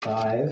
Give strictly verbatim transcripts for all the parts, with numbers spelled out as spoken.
five.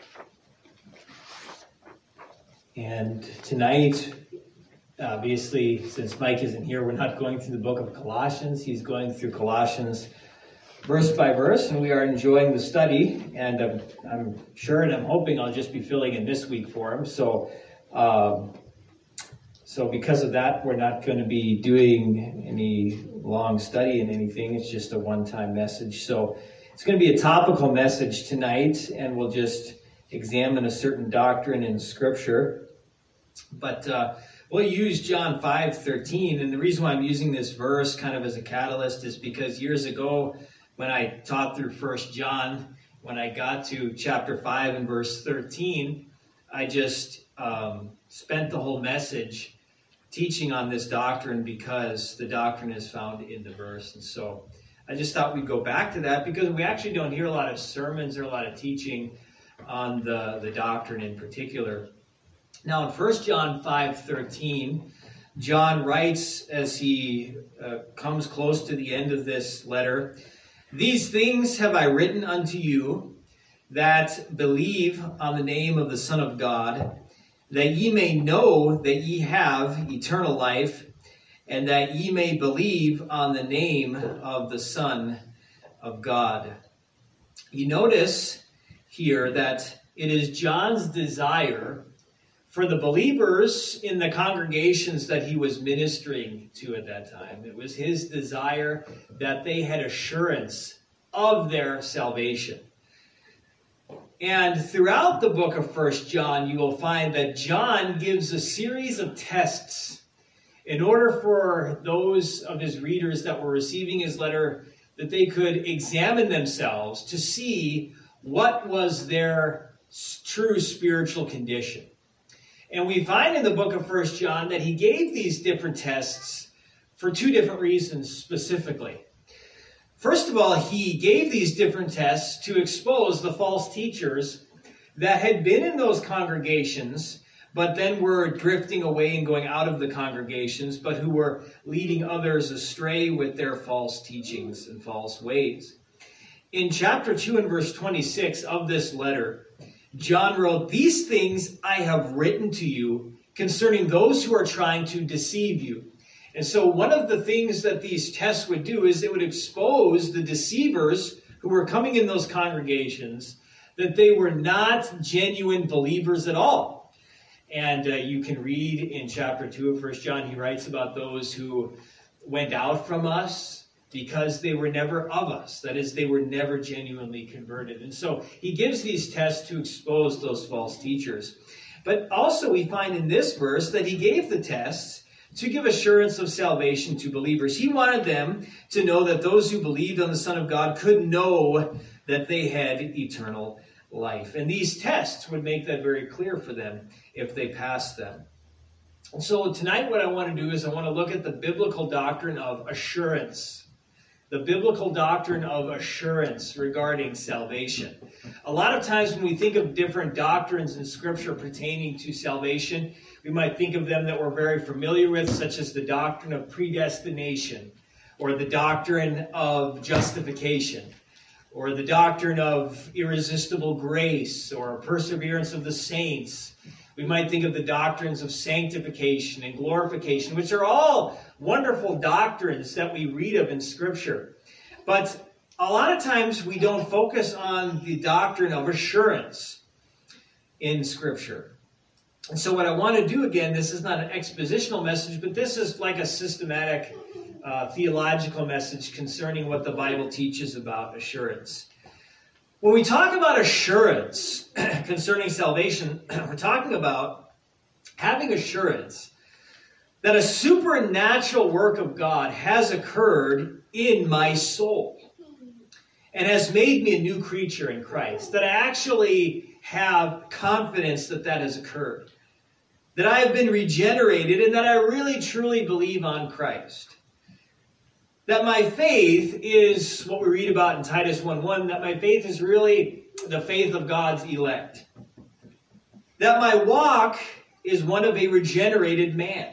And tonight, obviously, since Mike isn't here, we're not going through the book of Colossians. He's going through Colossians verse by verse, and we are enjoying the study. And I'm, I'm sure and I'm hoping I'll just be filling in this week for him. So, um, so because of that, we're not going to be doing any long study in anything. It's just a one-time message. So it's going to be a topical message tonight, and we'll just examine a certain doctrine in Scripture. But uh, we'll use John five thirteen, and the reason why I'm using this verse kind of as a catalyst is because years ago, when I taught through First John, when I got to chapter five and verse thirteen, I just um, spent the whole message teaching on this doctrine because the doctrine is found in the verse. And so I just thought we'd go back to that because we actually don't hear a lot of sermons or a lot of teaching on the, the doctrine in particular. Now in First John five thirteen, John writes as he uh, comes close to the end of this letter, "These things have I written unto you that believe on the name of the Son of God, that ye may know that ye have eternal life, and that ye may believe on the name of the Son of God." You notice here that it is John's desire for the believers in the congregations that he was ministering to at that time. It was his desire that they had assurance of their salvation. And throughout the book of First John, you will find that John gives a series of tests in order for those of his readers that were receiving his letter that they could examine themselves to see what was their true spiritual condition. And we find in the book of First John that he gave these different tests for two different reasons specifically. First of all, he gave these different tests to expose the false teachers that had been in those congregations, but then were drifting away and going out of the congregations, but who were leading others astray with their false teachings and false ways. In chapter two and verse twenty-six of this letter, John wrote, "These things I have written to you concerning those who are trying to deceive you." And so one of the things that these tests would do is it would expose the deceivers who were coming in those congregations that they were not genuine believers at all. And uh, you can read in chapter two of First John, he writes about those who went out from us because they were never of us. That is, they were never genuinely converted. And so he gives these tests to expose those false teachers. But also we find in this verse that he gave the tests to give assurance of salvation to believers. He wanted them to know that those who believed on the Son of God could know that they had eternal life. And these tests would make that very clear for them if they passed them. And so tonight what I want to do is I want to look at the biblical doctrine of assurance. The biblical doctrine of assurance regarding salvation. A lot of times when we think of different doctrines in Scripture pertaining to salvation, we might think of them that we're very familiar with, such as the doctrine of predestination, or the doctrine of justification, or the doctrine of irresistible grace, or perseverance of the saints. We might think of the doctrines of sanctification and glorification, which are all wonderful doctrines that we read of in Scripture. But a lot of times we don't focus on the doctrine of assurance in Scripture. And so what I want to do again, this is not an expositional message, but this is like a systematic uh, theological message concerning what the Bible teaches about assurance. When we talk about assurance concerning salvation, we're talking about having assurance that a supernatural work of God has occurred in my soul and has made me a new creature in Christ, that I actually have confidence that that has occurred, that I have been regenerated, and that I really truly believe on Christ. That my faith is what we read about in Titus one one, that my faith is really the faith of God's elect. That my walk is one of a regenerated man.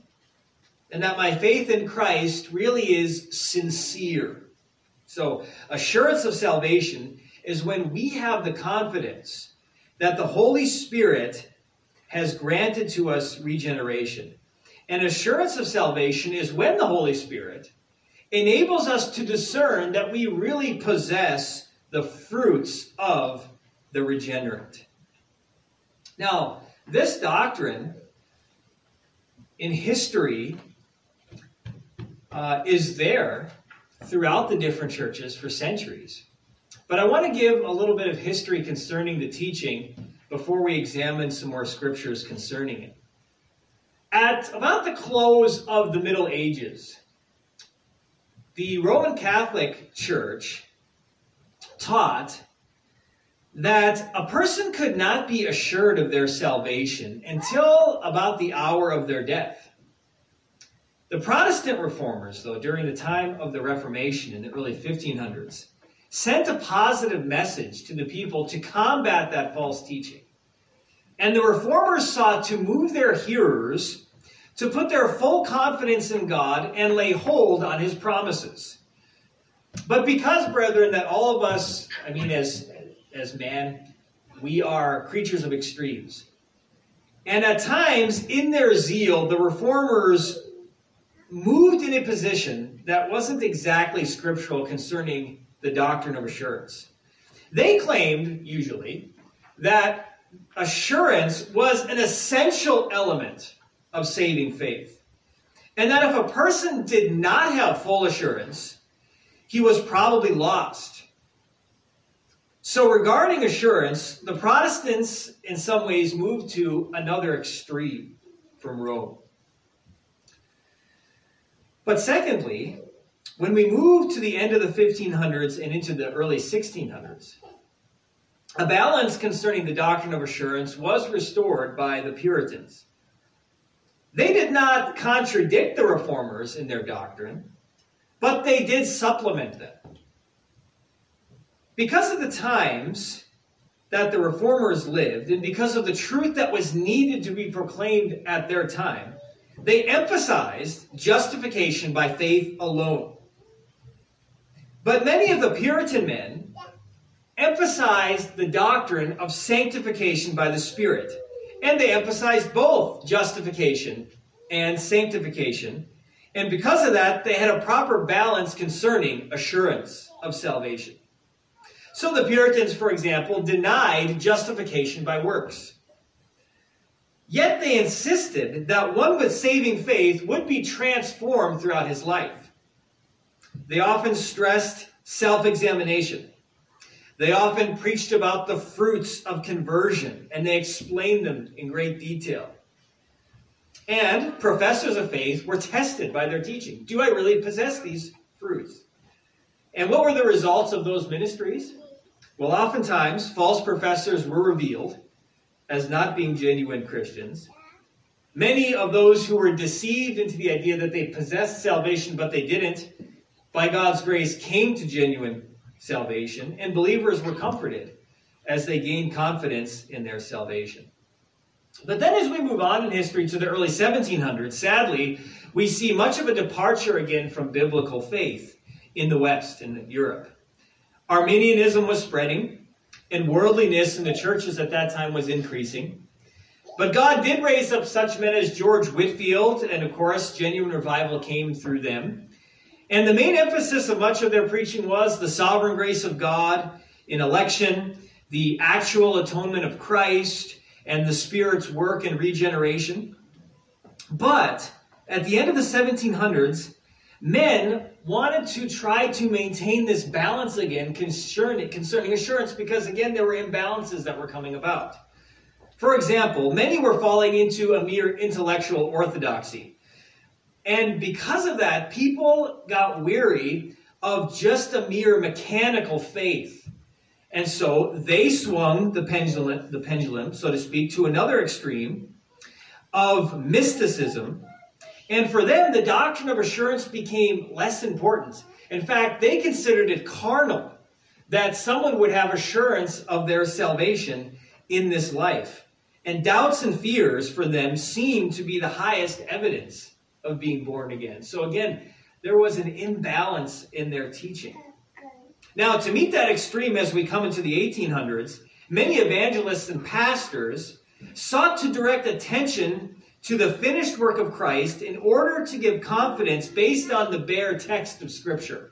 And that my faith in Christ really is sincere. So, assurance of salvation is when we have the confidence that the Holy Spirit has granted to us regeneration. And assurance of salvation is when the Holy Spirit enables us to discern that we really possess the fruits of the regenerate. Now, this doctrine in history uh, is there throughout the different churches for centuries. But I want to give a little bit of history concerning the teaching before we examine some more scriptures concerning it. At about the close of the Middle Ages, the Roman Catholic Church taught that a person could not be assured of their salvation until about the hour of their death. The Protestant reformers, though, during the time of the Reformation in the early fifteen hundreds, sent a positive message to the people to combat that false teaching. And the reformers sought to move their hearers to put their full confidence in God and lay hold on his promises. But because, brethren, that all of us, I mean, as, as man, we are creatures of extremes. And at times, in their zeal, the reformers moved in a position that wasn't exactly scriptural concerning the doctrine of assurance. They claimed, usually, that assurance was an essential element of saving faith. And that if a person did not have full assurance, he was probably lost. So regarding assurance, the Protestants in some ways moved to another extreme from Rome. But secondly, when we moved to the end of the fifteen hundreds and into the early sixteen hundreds, a balance concerning the doctrine of assurance was restored by the Puritans. They did not contradict the reformers in their doctrine, but they did supplement them. Because of the times that the reformers lived, and because of the truth that was needed to be proclaimed at their time, they emphasized justification by faith alone. But many of the Puritan men emphasized the doctrine of sanctification by the Spirit. And they emphasized both justification and sanctification. And because of that, they had a proper balance concerning assurance of salvation. So the Puritans, for example, denied justification by works. Yet they insisted that one with saving faith would be transformed throughout his life. They often stressed self-examination. They often preached about the fruits of conversion, and they explained them in great detail. And professors of faith were tested by their teaching. Do I really possess these fruits? And what were the results of those ministries? Well, oftentimes, false professors were revealed as not being genuine Christians. Many of those who were deceived into the idea that they possessed salvation, but they didn't, by God's grace, came to genuine salvation, and believers were comforted as they gained confidence in their salvation. But then as we move on in history to the early seventeen hundreds, sadly, we see much of a departure again from biblical faith in the West, in Europe. Arminianism was spreading, and worldliness in the churches at that time was increasing. But God did raise up such men as George Whitefield, and of course, genuine revival came through them. And the main emphasis of much of their preaching was the sovereign grace of God in election, the actual atonement of Christ, and the Spirit's work in regeneration. But at the end of the seventeen hundreds, men wanted to try to maintain this balance again concerning, concerning assurance because, again, there were imbalances that were coming about. For example, many were falling into a mere intellectual orthodoxy. And because of that, people got weary of just a mere mechanical faith. And so they swung the pendulum, the pendulum, so to speak, to another extreme of mysticism. And for them, the doctrine of assurance became less important. In fact, they considered it carnal that someone would have assurance of their salvation in this life. And doubts and fears for them seemed to be the highest evidence of being born again. So again, there was an imbalance in their teaching. Now, to meet that extreme as we come into the eighteen hundreds, many evangelists and pastors sought to direct attention to the finished work of Christ in order to give confidence based on the bare text of Scripture,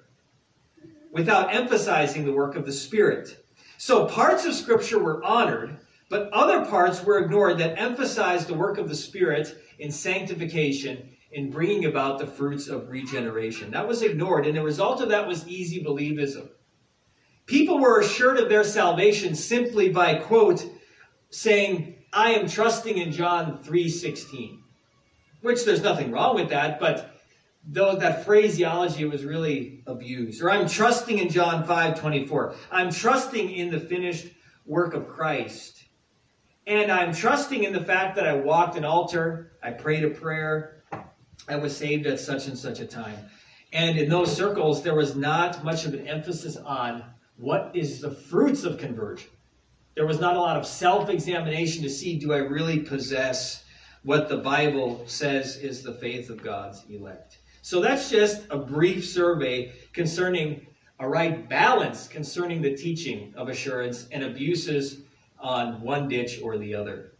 without emphasizing the work of the Spirit. So parts of Scripture were honored, but other parts were ignored that emphasized the work of the Spirit in sanctification, in bringing about the fruits of regeneration. That was ignored, and the result of that was easy believism. People were assured of their salvation simply by, quote, saying, I am trusting in John three sixteen, which there's nothing wrong with that, but though that phraseology was really abused. Or I'm trusting in John five twenty-four. I'm trusting in the finished work of Christ. And I'm trusting in the fact that I walked an altar, I prayed a prayer, I was saved at such and such a time. And in those circles, there was not much of an emphasis on what is the fruits of conversion. There was not a lot of self-examination to see, do I really possess what the Bible says is the faith of God's elect? So that's just a brief survey concerning a right balance concerning the teaching of assurance and abuses on one ditch or the other.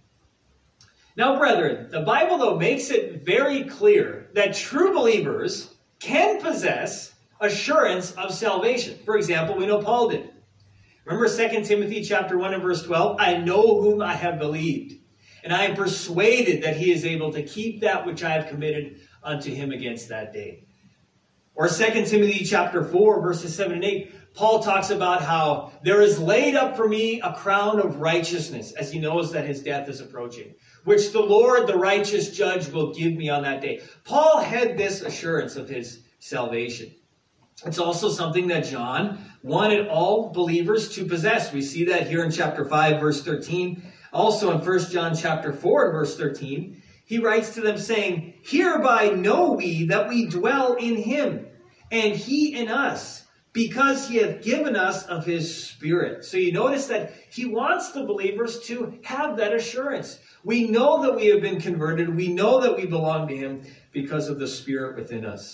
Now, brethren, the Bible, though, makes it very clear that true believers can possess assurance of salvation. For example, we know Paul did. Remember Second Timothy chapter one and verse twelve? I know whom I have believed, and I am persuaded that he is able to keep that which I have committed unto him against that day. Or Second Timothy chapter four, verses seven and eight, Paul talks about how there is laid up for me a crown of righteousness, as he knows that his death is approaching, which the Lord, the righteous judge, will give me on that day. Paul had this assurance of his salvation. It's also something that John wanted all believers to possess. We see that here in chapter five, verse thirteen. Also in First John chapter four, verse thirteen, he writes to them saying, hereby know we that we dwell in him, and he in us, because he hath given us of his Spirit. So you notice that he wants the believers to have that assurance. We know that we have been converted. We know that we belong to him because of the Spirit within us.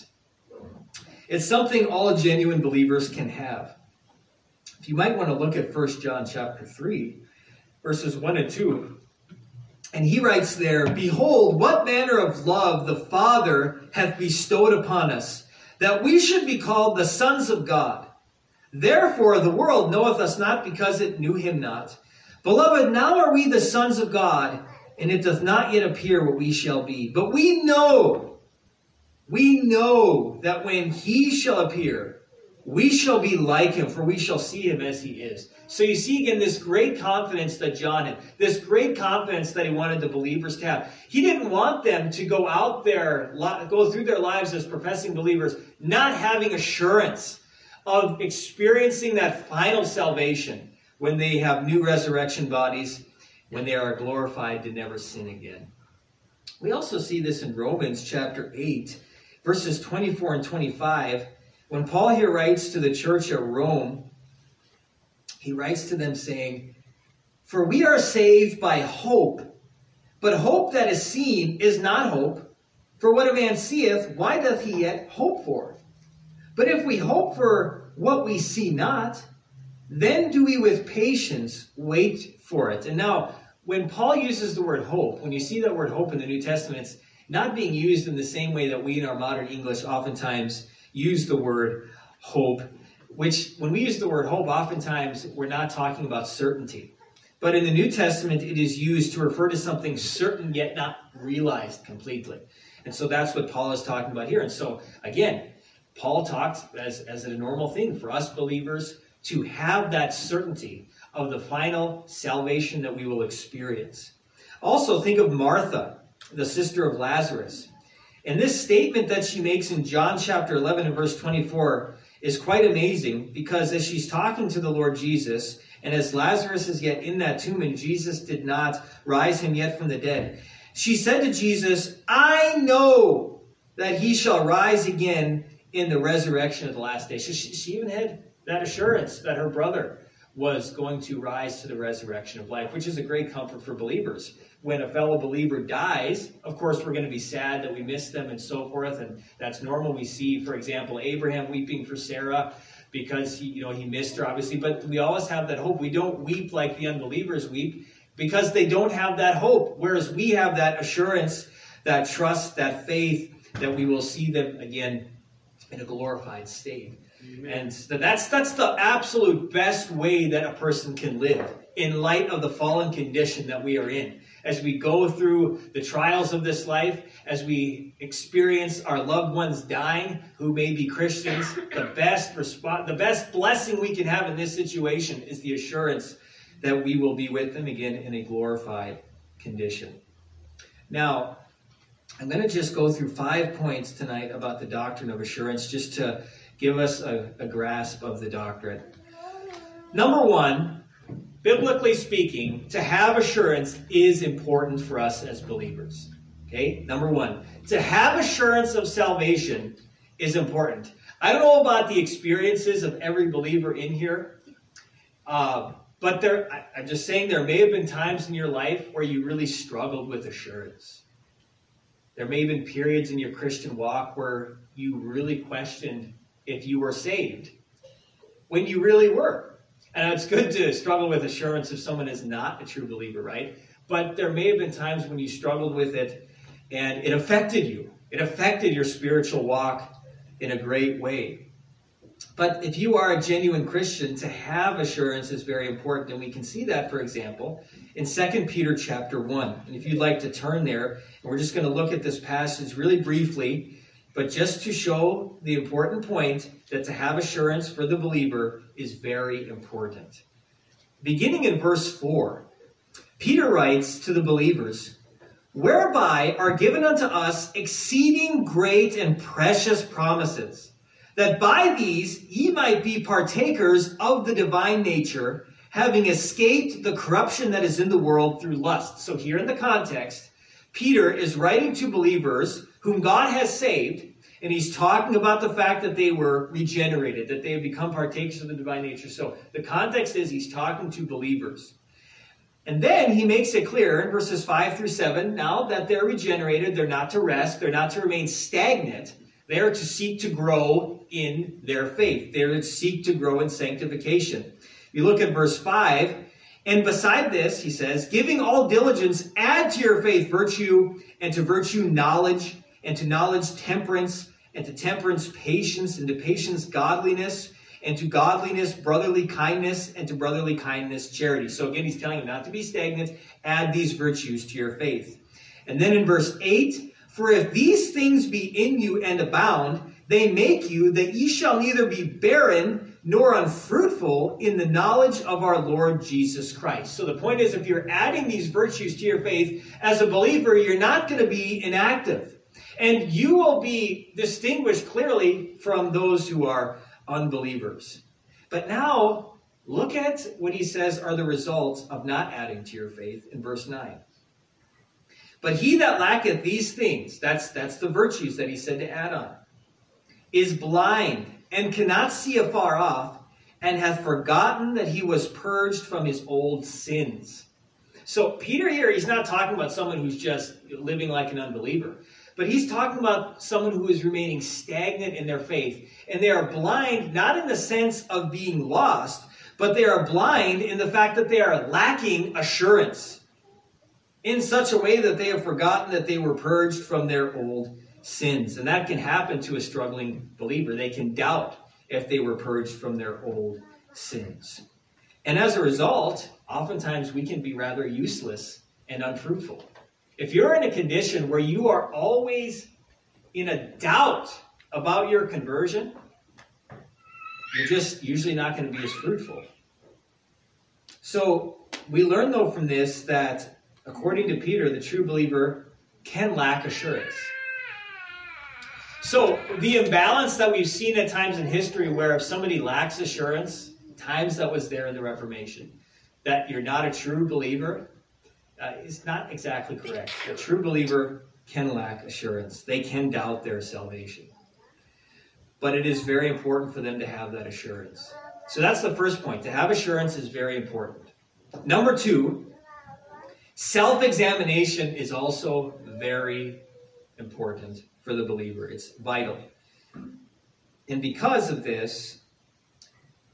It's something all genuine believers can have. If you might want to look at First John chapter three, verses one and two. And he writes there, behold, what manner of love the Father hath bestowed upon us, that we should be called the sons of God. Therefore the world knoweth us not, because it knew him not. Beloved, now are we the sons of God, and it doth not yet appear what we shall be. But we know, we know that when he shall appear, we shall be like him, for we shall see him as he is. So you see again this great confidence that John had, this great confidence that he wanted the believers to have. He didn't want them to go out there, go through their lives as professing believers, not having assurance of experiencing that final salvation when they have new resurrection bodies, when they are glorified to never sin again. We also see this in Romans chapter eight, verses twenty-four and twenty-five. When Paul here writes to the church at Rome, he writes to them saying, for we are saved by hope, but hope that is seen is not hope. For what a man seeth, why doth he yet hope for? But if we hope for what we see not, then do we with patience wait for it. And now, when Paul uses the word hope, when you see that word hope in the New Testament, it's not being used in the same way that we in our modern English oftentimes use the word hope, which when we use the word hope, oftentimes we're not talking about certainty. But in the New Testament, it is used to refer to something certain yet not realized completely. And so that's what Paul is talking about here. And so, again, Paul talks as, as a normal thing for us believers to have that certainty of the final salvation that we will experience. Also, think of Martha, the sister of Lazarus. And this statement that she makes in John chapter eleven and verse twenty-four is quite amazing, because as she's talking to the Lord Jesus, and as Lazarus is yet in that tomb and Jesus did not rise him yet from the dead, she said to Jesus, I know that he shall rise again in the resurrection of the last day. So she, she even had that assurance that her brother was going to rise to the resurrection of life, which is a great comfort for believers. When a fellow believer dies, of course, we're going to be sad that we miss them and so forth, and that's normal. We see, for example, Abraham weeping for Sarah, because he, you know, he missed her, obviously. But we always have that hope. We don't weep like the unbelievers weep because they don't have that hope. Whereas we have that assurance, that trust, that faith that we will see them again in a glorified state. Amen. And that's that's the absolute best way that a person can live in light of the fallen condition that we are in. As we go through the trials of this life, as we experience our loved ones dying who may be Christians, the best response, the best blessing we can have in this situation is the assurance that we will be with them again in a glorified condition. Now, I'm going to just go through five points tonight about the doctrine of assurance, just to give us a, a grasp of the doctrine. Number one, biblically speaking, to have assurance is important for us as believers. Okay, number one, to have assurance of salvation is important. I don't know about the experiences of every believer in here, uh, but there, I, I'm just saying there may have been times in your life where you really struggled with assurance. There may have been periods in your Christian walk where you really questioned if you were saved, when you really were. And it's good to struggle with assurance if someone is not a true believer, right? But there may have been times when you struggled with it and it affected you. It affected your spiritual walk in a great way. But if you are a genuine Christian, to have assurance is very important. And we can see that, for example, in Second Peter chapter one. And if you'd like to turn there, and we're just going to look at this passage really briefly, but just to show the important point that to have assurance for the believer is very important. Beginning in verse four, Peter writes to the believers, "Whereby are given unto us exceeding great and precious promises, that by these ye might be partakers of the divine nature, having escaped the corruption that is in the world through lust." So here in the context, Peter is writing to believers whom God has saved, and he's talking about the fact that they were regenerated, that they have become partakers of the divine nature. So the context is he's talking to believers. And then he makes it clear in verses five through seven, now that they're regenerated, they're not to rest, they're not to remain stagnant, they are to seek to grow in their faith. They are to seek to grow in sanctification. You look at verse five, and beside this, he says, "Giving all diligence, add to your faith virtue, and to virtue knowledge, and to knowledge temperance, and to temperance patience, and to patience godliness, and to godliness brotherly kindness, and to brotherly kindness charity." So again, he's telling you not to be stagnant. Add these virtues to your faith. And then in verse eight, "For if these things be in you and abound, they make you that ye shall neither be barren nor unfruitful in the knowledge of our Lord Jesus Christ." So the point is, if you're adding these virtues to your faith, as a believer, you're not going to be inactive. And you will be distinguished clearly from those who are unbelievers. But now, look at what he says are the results of not adding to your faith in verse nine. "But he that lacketh these things," that's, that's the virtues that he said to add on, "is blind, and cannot see afar off, and hath forgotten that he was purged from his old sins." So Peter here, he's not talking about someone who's just living like an unbeliever, but he's talking about someone who is remaining stagnant in their faith. And they are blind, not in the sense of being lost, but they are blind in the fact that they are lacking assurance in such a way that they have forgotten that they were purged from their old sins. And that can happen to a struggling believer. They can doubt if they were purged from their old sins. And as a result, oftentimes we can be rather useless and unfruitful. If you're in a condition where you are always in a doubt about your conversion, you're just usually not going to be as fruitful. So we learn, though, from this that, according to Peter, the true believer can lack assurance. So the imbalance that we've seen at times in history where if somebody lacks assurance, times that was there in the Reformation, that you're not a true believer, uh, is not exactly correct. A true believer can lack assurance. They can doubt their salvation. But it is very important for them to have that assurance. So that's the first point. To have assurance is very important. Number two, self-examination is also very important for the believer. It's vital. And because of this,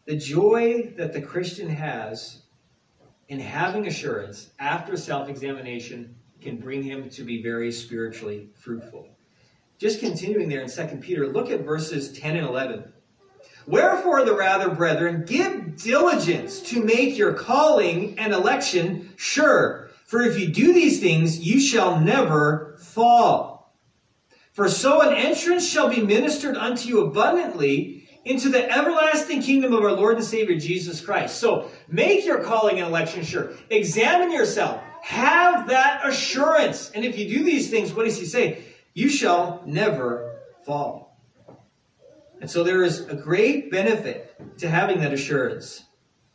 The joy that the Christian has in having assurance after self-examination can bring him to be very spiritually fruitful. Just continuing there in Second Peter, look at verses ten and eleven. Wherefore the rather, brethren, give diligence to make your calling and election sure. For if you do these things, you shall never fall. For so an entrance shall be ministered unto you abundantly into the everlasting kingdom of our Lord and Savior Jesus Christ. So make your calling and election sure. Examine yourself. Have that assurance. And if you do these things, what does he say? You shall never fall. And so there is a great benefit to having that assurance.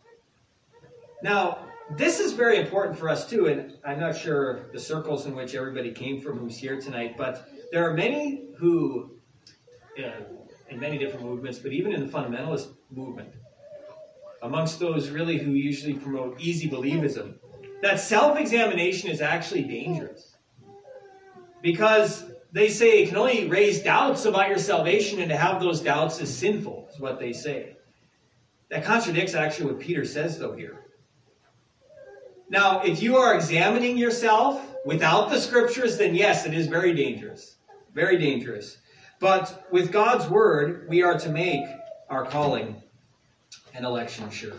Now, this is very important for us too, and I'm not sure the circles in which everybody came from who's here tonight, but there are many who, uh, in many different movements, but even in the fundamentalist movement, amongst those really who usually promote easy believism, that self-examination is actually dangerous. Because they say it can only raise doubts about your salvation, and to have those doubts is sinful, is what they say. That contradicts actually what Peter says, though, here. Now, if you are examining yourself without the scriptures, then yes, it is very dangerous. Very dangerous. But with God's word, we are to make our calling and election sure.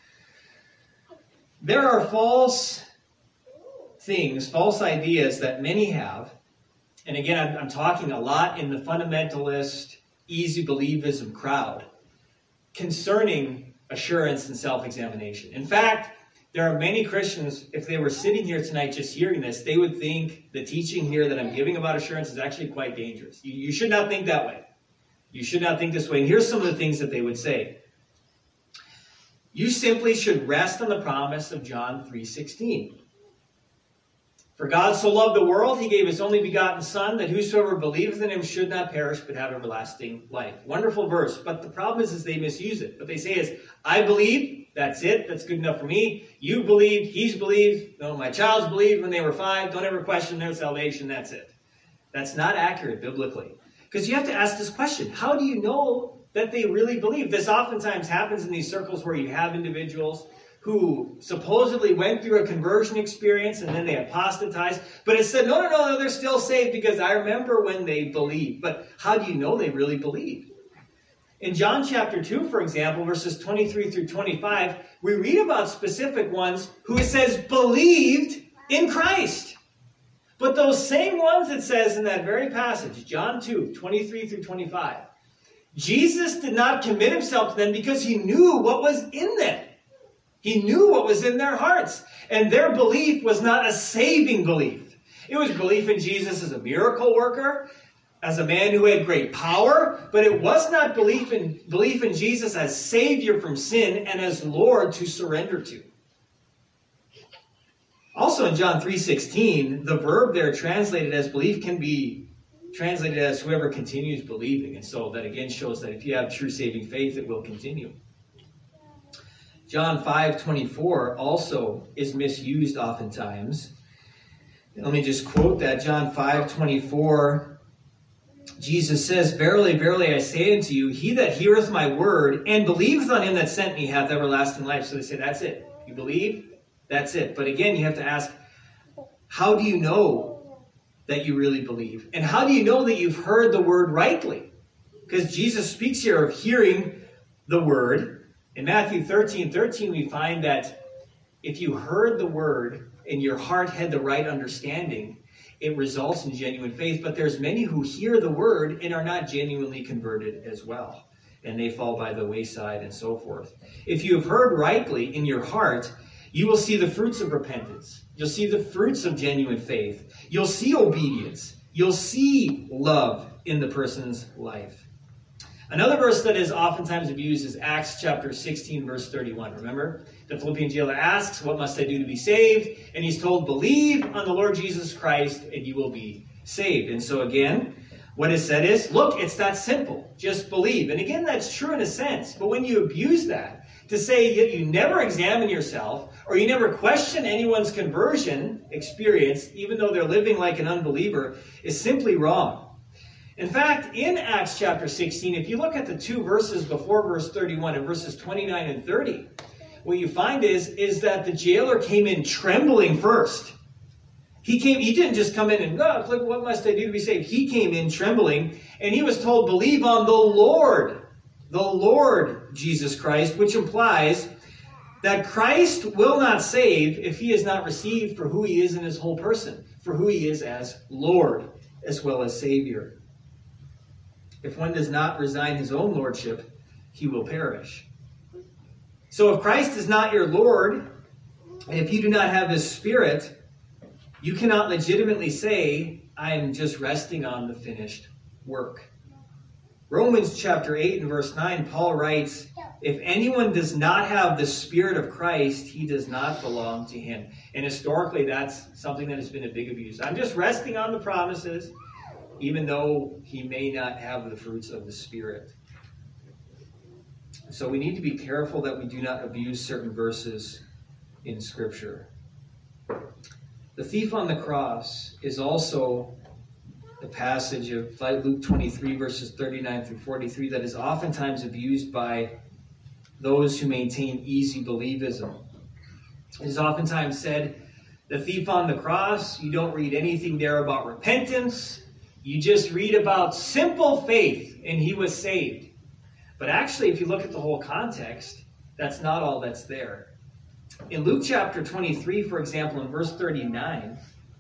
There are false things, false ideas that many have. And again, I'm, I'm talking a lot in the fundamentalist, easy believism crowd concerning assurance and self-examination. In fact, there are many Christians, if they were sitting here tonight just hearing this, they would think the teaching here that I'm giving about assurance is actually quite dangerous. You, you should not think that way. You should not think this way. And here's some of the things that they would say. You simply should rest on the promise of John three sixteen. For God so loved the world, he gave his only begotten Son, that whosoever believeth in him should not perish, but have everlasting life. Wonderful verse, but the problem is, is they misuse it. What they say is, I believe, that's it, that's good enough for me. You believed, he's believed, no, my child's believed when they were five, don't ever question their salvation, that's it. That's not accurate biblically. Because you have to ask this question, how do you know that they really believe? This oftentimes happens in these circles where you have individuals who supposedly went through a conversion experience and then they apostatized. But it said, no, no, no, they're still saved because I remember when they believed. But how do you know they really believed? In John chapter two, for example, verses twenty-three through twenty-five, we read about specific ones who it says believed in Christ. But those same ones it says in that very passage, John two, twenty-three through twenty-five, Jesus did not commit himself to them because he knew what was in them. He knew what was in their hearts. And their belief was not a saving belief. It was belief in Jesus as a miracle worker, as a man who had great power, but it was not belief in, belief in Jesus as Savior from sin and as Lord to surrender to. Also in John three sixteen, the verb there translated as belief can be translated as whoever continues believing. And so that again shows that if you have true saving faith, it will continue. John five twenty-four also is misused oftentimes. Let me just quote that. John five twenty-four. Jesus says, Verily, verily, I say unto you, he that heareth my word and believeth on him that sent me hath everlasting life. So they say, that's it. You believe? That's it. But again, you have to ask, how do you know that you really believe? And how do you know that you've heard the word rightly? Because Jesus speaks here of hearing the word. In Matthew thirteen thirteen, we find that if you heard the word and your heart had the right understanding, it results in genuine faith. But there's many who hear the word and are not genuinely converted as well. And they fall by the wayside and so forth. If you have heard rightly in your heart, you will see the fruits of repentance. You'll see the fruits of genuine faith. You'll see obedience. You'll see love in the person's life. Another verse that is oftentimes abused is Acts chapter sixteen, verse thirty-one. Remember, the Philippian jailer asks, what must I do to be saved? And he's told, believe on the Lord Jesus Christ and you will be saved. And so again, what is said is, look, it's that simple. Just believe. And again, that's true in a sense. But when you abuse that to say that you never examine yourself or you never question anyone's conversion experience, even though they're living like an unbeliever, is simply wrong. In fact, in Acts chapter sixteen, if you look at the two verses before verse thirty-one and verses twenty-nine and thirty, what you find is, is that the jailer came in trembling first. He came, he didn't just come in and, oh, what must I do to be saved? He came in trembling, and he was told, believe on the Lord, the Lord Jesus Christ, which implies that Christ will not save if he is not received for who he is in his whole person, for who he is as Lord as well as Savior. If one does not resign his own lordship, he will perish. So if Christ is not your Lord, and if you do not have his Spirit, you cannot legitimately say, I am just resting on the finished work. Romans chapter eight and verse nine, Paul writes, if anyone does not have the Spirit of Christ, he does not belong to him. And historically, that's something that has been a big abuse. I'm just resting on the promises, even though he may not have the fruits of the Spirit. So we need to be careful that we do not abuse certain verses in Scripture. The thief on the cross is also the passage of Luke twenty-three, verses thirty-nine through forty-three, that is oftentimes abused by those who maintain easy believism. It is oftentimes said, the thief on the cross, you don't read anything there about repentance. You just read about simple faith, and he was saved. But actually, if you look at the whole context, that's not all that's there. In Luke chapter twenty-three, for example, in verse thirty-nine,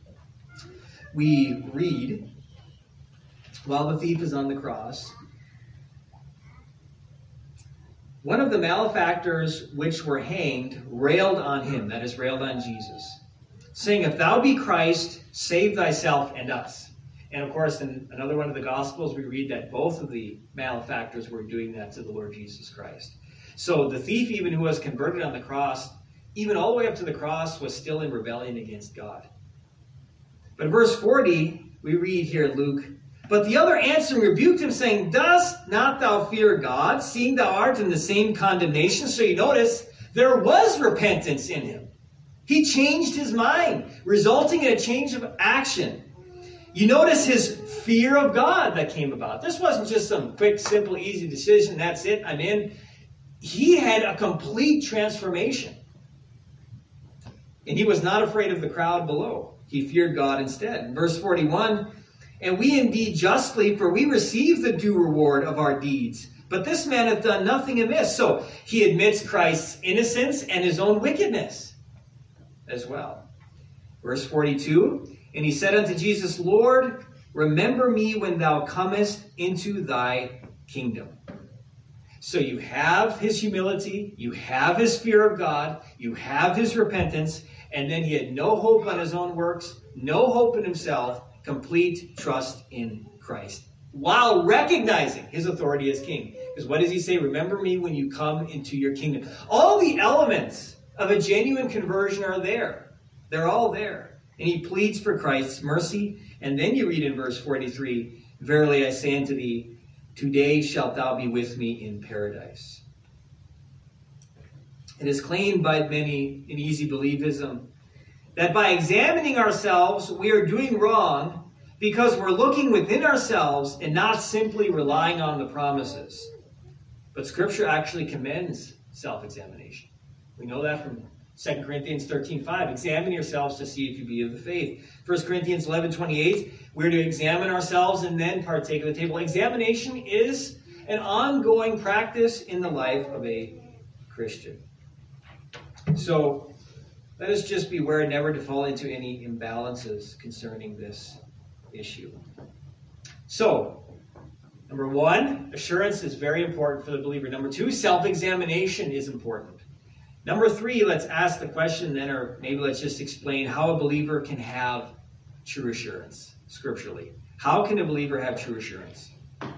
we read, while the thief is on the cross, one of the malefactors which were hanged railed on him, that is, railed on Jesus, saying, if thou be Christ, save thyself and us. And of course, in another one of the Gospels, we read that both of the malefactors were doing that to the Lord Jesus Christ. So the thief, even who was converted on the cross, even all the way up to the cross, was still in rebellion against God. But in verse forty, we read here, Luke, but the other answering rebuked him, saying, dost not thou fear God, seeing thou art in the same condemnation? So you notice, there was repentance in him. He changed his mind, resulting in a change of action. You notice his fear of God that came about. This wasn't just some quick, simple, easy decision. That's it, I'm in. He had a complete transformation. And he was not afraid of the crowd below. He feared God instead. In verse forty-one, and we indeed justly, for we receive the due reward of our deeds. But this man hath done nothing amiss. So he admits Christ's innocence and his own wickedness as well. Verse forty-two, and he said unto Jesus, Lord, remember me when thou comest into thy kingdom. So you have his humility, you have his fear of God, you have his repentance, and then he had no hope on his own works, no hope in himself, complete trust in Christ, while recognizing his authority as king. Because what does he say? Remember me when you come into your kingdom. All the elements of a genuine conversion are there. They're all there. And he pleads for Christ's mercy. And then you read in verse forty-three, verily I say unto thee, today shalt thou be with me in paradise. It is claimed by many in easy believism that by examining ourselves, we are doing wrong because we're looking within ourselves and not simply relying on the promises. But Scripture actually commends self-examination. We know that from Second Corinthians thirteen five. Examine yourselves to see if you be of the faith. First Corinthians eleven twenty-eight. We're to examine ourselves and then partake of the table. Examination is an ongoing practice in the life of a Christian. So let us just beware never to fall into any imbalances concerning this issue. So, number one, assurance is very important for the believer. Number two, self-examination is important. Number three, let's ask the question then, or maybe let's just explain how a believer can have true assurance scripturally. How can a believer have true assurance?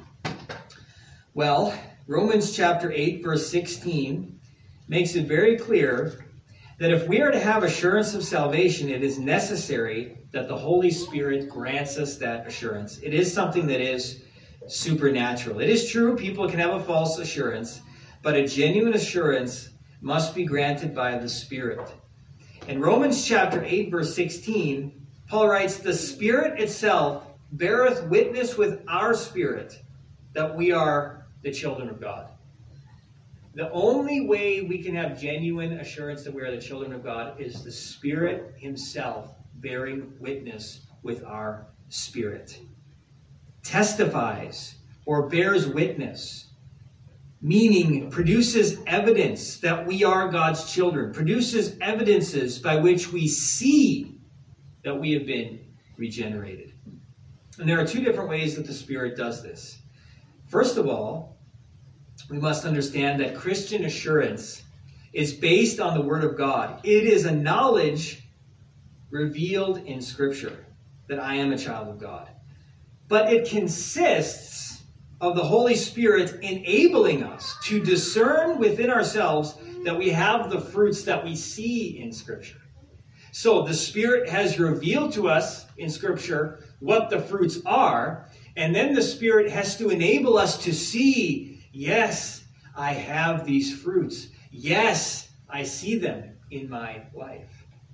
Well, Romans chapter eight, verse sixteen makes it very clear that if we are to have assurance of salvation, it is necessary that the Holy Spirit grants us that assurance. It is something that is supernatural. It is true, people can have a false assurance, but a genuine assurance must be granted by the Spirit. In Romans chapter eight, verse sixteen, Paul writes, the Spirit itself beareth witness with our spirit that we are the children of God. The only way we can have genuine assurance that we are the children of God is the Spirit himself bearing witness with our spirit. Testifies or bears witness, meaning produces evidence that we are God's children, produces evidences by which we see that we have been regenerated. And there are two different ways that the Spirit does this. First of all, we must understand that Christian assurance is based on the Word of God. It is a knowledge revealed in Scripture that I am a child of God. But it consists of the Holy Spirit enabling us to discern within ourselves that we have the fruits that we see in Scripture. So the Spirit has revealed to us in Scripture what the fruits are, and then the Spirit has to enable us to see, yes, I have these fruits. Yes, I see them in my life.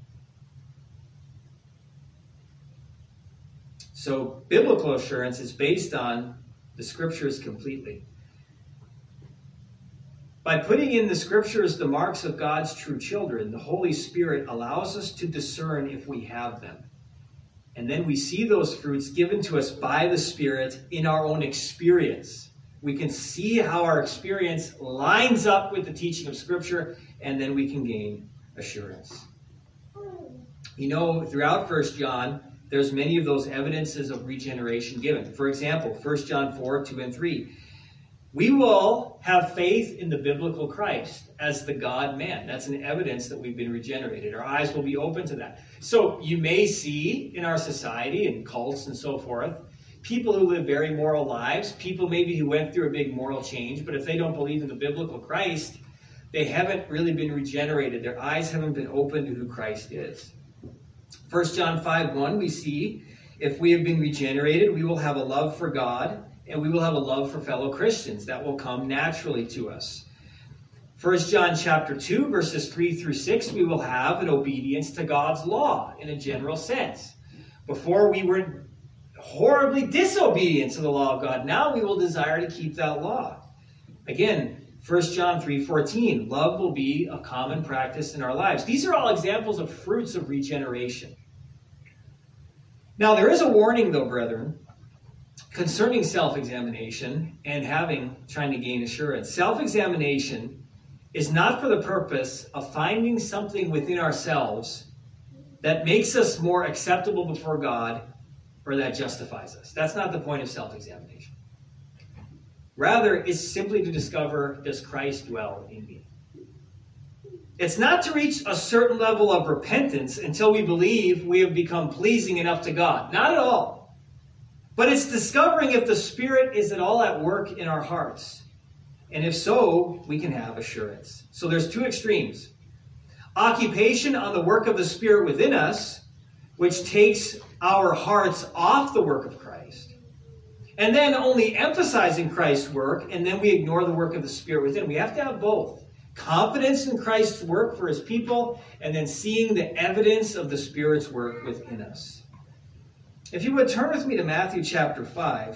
So biblical assurance is based on the Scriptures completely. By putting in the Scriptures the marks of God's true children, the Holy Spirit allows us to discern if we have them. And then we see those fruits given to us by the Spirit in our own experience. We can see how our experience lines up with the teaching of Scripture, and then we can gain assurance. You know, throughout First John, there's many of those evidences of regeneration given. For example, First John four, two and three. We will have faith in the biblical Christ as the God-man. That's an evidence that we've been regenerated. Our eyes will be open to that. So you may see in our society, in cults and so forth, people who live very moral lives, people maybe who went through a big moral change, but if they don't believe in the biblical Christ, they haven't really been regenerated. Their eyes haven't been opened to who Christ is. First John five, one, we see, if we have been regenerated, we will have a love for God, and we will have a love for fellow Christians. That will come naturally to us. First John chapter two, verses three through six, we will have an obedience to God's law in a general sense. Before we were horribly disobedient to the law of God. Now we will desire to keep that law. Again, First John three fourteen, love will be a common practice in our lives. These are all examples of fruits of regeneration. Now there is a warning though, brethren, concerning self-examination and having, trying to gain assurance. Self-examination is not for the purpose of finding something within ourselves that makes us more acceptable before God or that justifies us. That's not the point of self-examination. Rather, it's simply to discover, does Christ dwell in me? It's not to reach a certain level of repentance until we believe we have become pleasing enough to God. Not at all. But it's discovering if the Spirit is at all at work in our hearts. And if so, we can have assurance. So there's two extremes. Occupation on the work of the Spirit within us, which takes our hearts off the work of Christ. And then only emphasizing Christ's work, and then we ignore the work of the Spirit within. We have to have both. Confidence in Christ's work for his people, and then seeing the evidence of the Spirit's work within us. If you would turn with me to Matthew chapter five,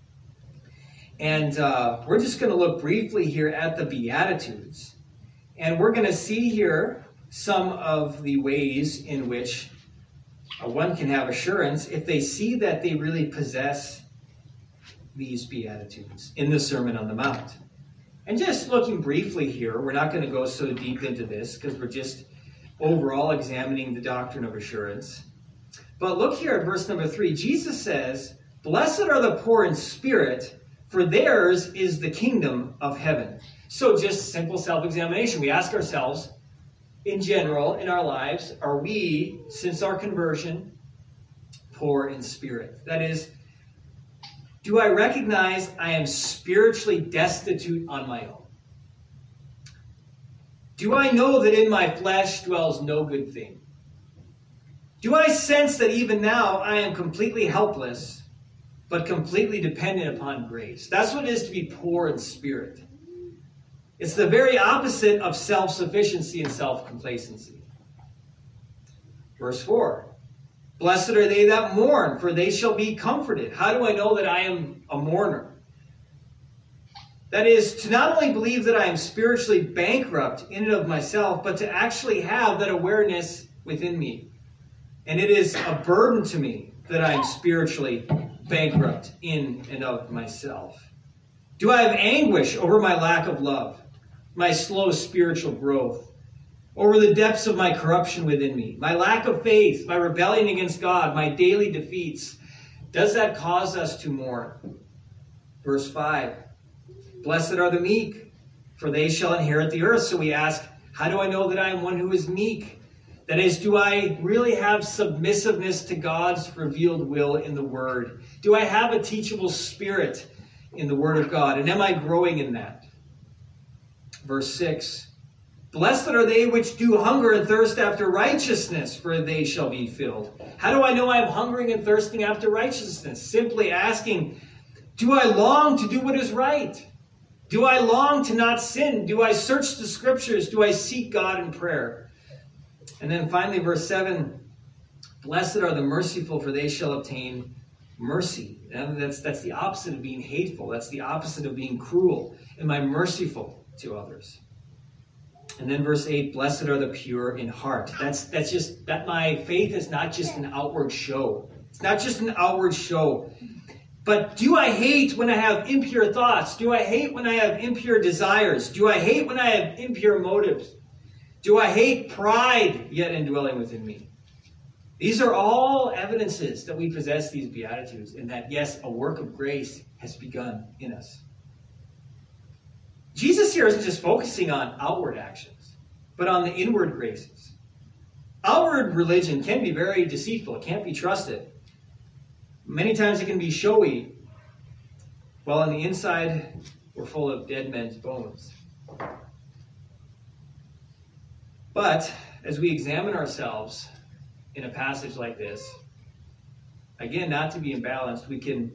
and uh, we're just going to look briefly here at the Beatitudes. And we're going to see here some of the ways in which uh, one can have assurance if they see that they really possess these Beatitudes in the Sermon on the Mount. And just looking briefly here, we're not going to go so deep into this because we're just overall examining the doctrine of assurance. But look here at verse number three. Jesus says, "Blessed are the poor in spirit, for theirs is the kingdom of heaven." So just simple self-examination. We ask ourselves, in general, in our lives, are we, since our conversion, poor in spirit? That is, do I recognize I am spiritually destitute on my own? Do I know that in my flesh dwells no good thing? Do I sense that even now I am completely helpless, but completely dependent upon grace? That's what it is to be poor in spirit. It's the very opposite of self-sufficiency and self-complacency. Verse four. Blessed are they that mourn, for they shall be comforted. How do I know that I am a mourner? That is, to not only believe that I am spiritually bankrupt in and of myself, but to actually have that awareness within me. And it is a burden to me that I am spiritually bankrupt in and of myself. Do I have anguish over my lack of love, my slow spiritual growth, over the depths of my corruption within me, my lack of faith, my rebellion against God, my daily defeats? Does that cause us to mourn? Verse five, blessed are the meek, for they shall inherit the earth. So we ask, how do I know that I am one who is meek? That is, do I really have submissiveness to God's revealed will in the Word? Do I have a teachable spirit in the Word of God? And am I growing in that? Verse six, blessed are they which do hunger and thirst after righteousness, for they shall be filled. How do I know I am hungering and thirsting after righteousness? Simply asking, do I long to do what is right? Do I long to not sin? Do I search the Scriptures? Do I seek God in prayer? And then finally, verse seven, blessed are the merciful, for they shall obtain mercy. And that's, that's the opposite of being hateful. That's the opposite of being cruel. Am I merciful to others? And then verse eight, blessed are the pure in heart. That's, that's just, that my faith is not just an outward show. It's not just an outward show. But do I hate when I have impure thoughts? Do I hate when I have impure desires? Do I hate when I have impure motives? Do I hate pride yet indwelling within me? These are all evidences that we possess these Beatitudes and that, yes, a work of grace has begun in us. Jesus here isn't just focusing on outward actions, but on the inward graces. Outward religion can be very deceitful. It can't be trusted. Many times it can be showy, while on the inside we're full of dead men's bones. But as we examine ourselves in a passage like this, again, not to be imbalanced, we can,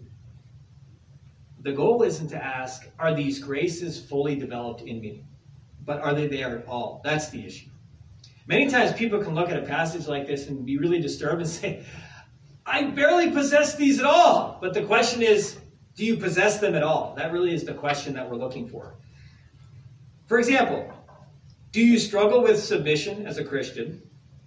the goal isn't to ask, are these graces fully developed in me? But are they there at all? That's the issue. Many times people can look at a passage like this and be really disturbed and say, I barely possess these at all. But the question is, do you possess them at all? That really is the question that we're looking for. For example, do you struggle with submission as a Christian?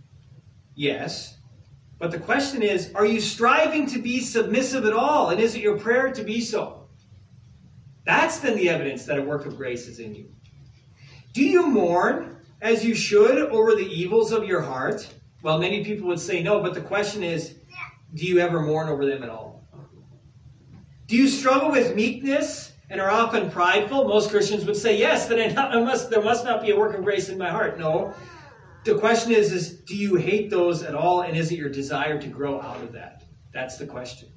Yes. But the question is, are you striving to be submissive at all? And is it your prayer to be so? That's then the evidence that a work of grace is in you. Do you mourn as you should over the evils of your heart? Well, many people would say no, but the question is, do you ever mourn over them at all? Do you struggle with meekness and are often prideful? Most Christians would say yes, that I, not, I must, there must not be a work of grace in my heart. No. The question is, is, do you hate those at all, and is it your desire to grow out of that? That's the question.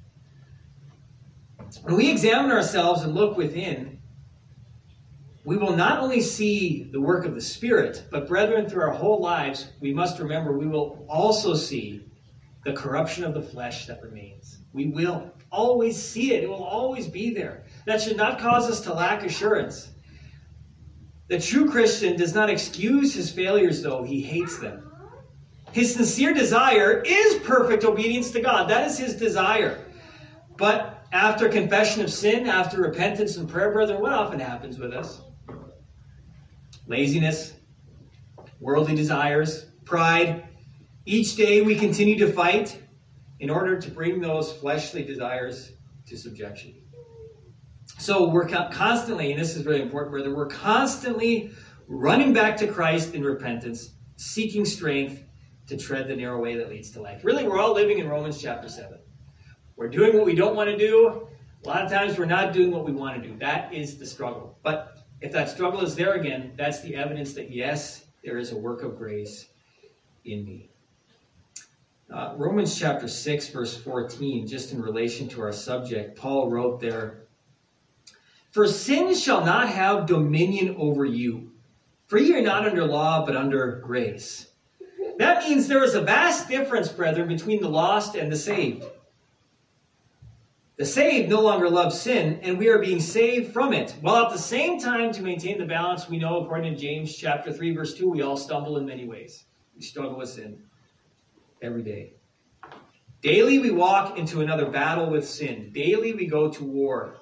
When we examine ourselves and look within, we will not only see the work of the Spirit, but brethren, through our whole lives, we must remember we will also see the corruption of the flesh that remains. We will always see it. It will always be there. That should not cause us to lack assurance. The true Christian does not excuse his failures, though. He hates them. His sincere desire is perfect obedience to God. That is his desire. But after confession of sin, after repentance and prayer, brethren, what often happens with us? Laziness, worldly desires, pride. Each day we continue to fight in order to bring those fleshly desires to subjection. So we're constantly, and this is really important, brother, we're constantly running back to Christ in repentance, seeking strength to tread the narrow way that leads to life. Really, we're all living in Romans chapter seven. We're doing what we don't want to do. A lot of times we're not doing what we want to do. That is the struggle. But if that struggle is there again, that's the evidence that, yes, there is a work of grace in me. Uh, Romans chapter six, verse fourteen, just in relation to our subject, Paul wrote there, "For sin shall not have dominion over you, for ye are not under law, but under grace." That means there is a vast difference, brethren, between the lost and the saved. The saved no longer love sin, and we are being saved from it. While at the same time, to maintain the balance, we know, according to James chapter three, verse two, we all stumble in many ways. We struggle with sin every day. Daily we walk into another battle with sin. Daily we go to war.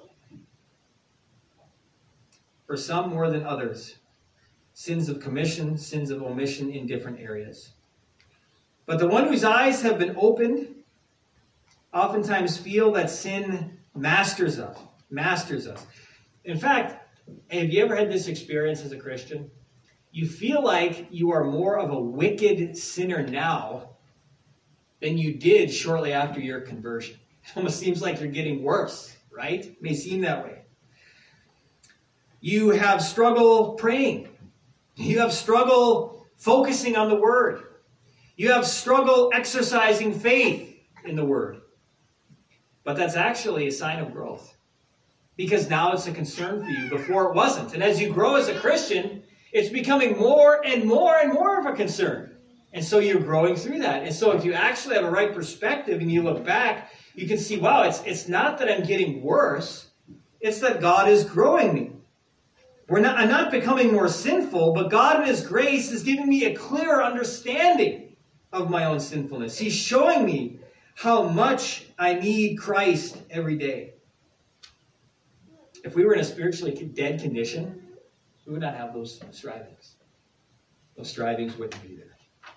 For some more than others. Sins of commission, sins of omission in different areas. But the one whose eyes have been opened oftentimes feel that sin masters us. Masters us. In fact, have you ever had this experience as a Christian? You feel like you are more of a wicked sinner now than you did shortly after your conversion. It almost seems like you're getting worse, right? It may seem that way. You have struggle praying. You have struggle focusing on the Word. You have struggle exercising faith in the Word. But that's actually a sign of growth. Because now it's a concern for you. Before it wasn't. And as you grow as a Christian, it's becoming more and more and more of a concern. And so you're growing through that. And so if you actually have a right perspective and you look back, you can see, wow, it's, it's not that I'm getting worse. It's that God is growing me. We're not, I'm not becoming more sinful, but God in His grace is giving me a clearer understanding of my own sinfulness. He's showing me how much I need Christ every day. If we were in a spiritually dead condition, we would not have those strivings. Those strivings wouldn't be there.